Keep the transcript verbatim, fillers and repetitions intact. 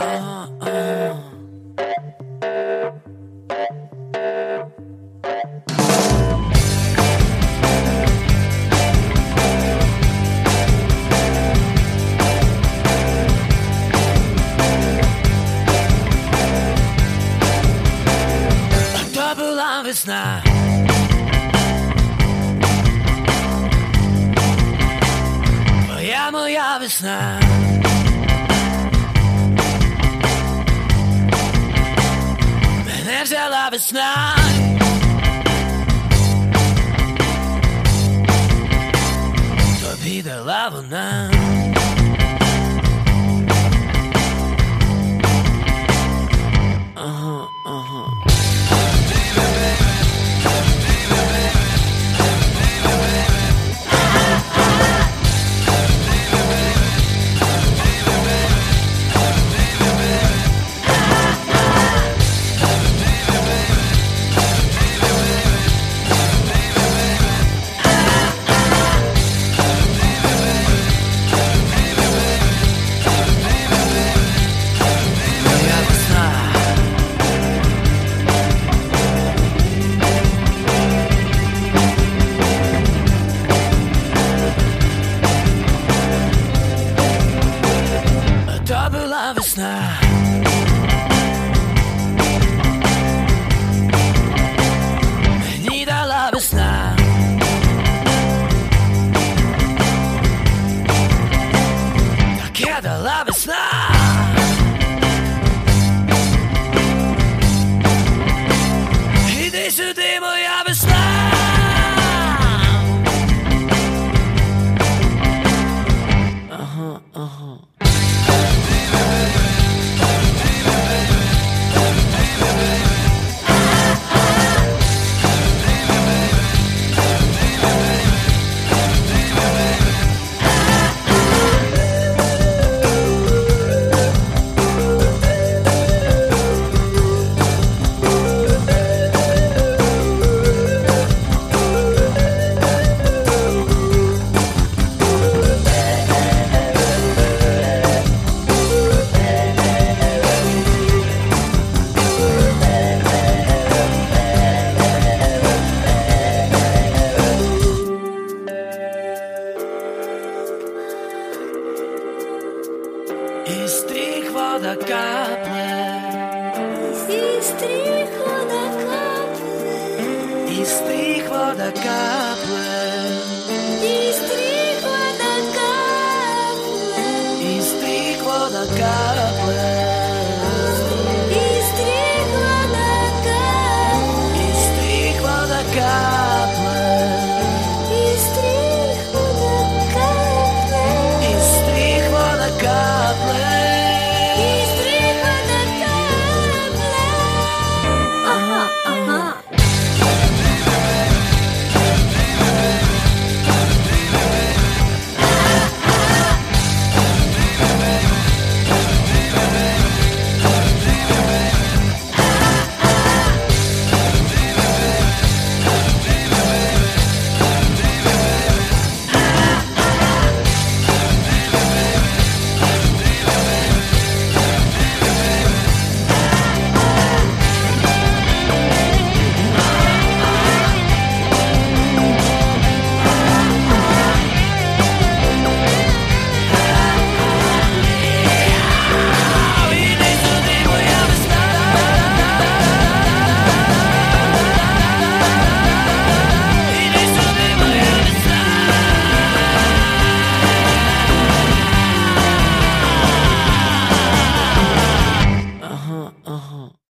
Весна, твоя моя весна, мене взяла весна, тобі дала вона. Ага, ага. Весна, мені дала весна, таке дала весна. Іди сюди, моя весна. Ага, ага. І стріх вода капле, і стріх вода капле, і стріх вода капле, і стріх вода капле, і стріх вода капле.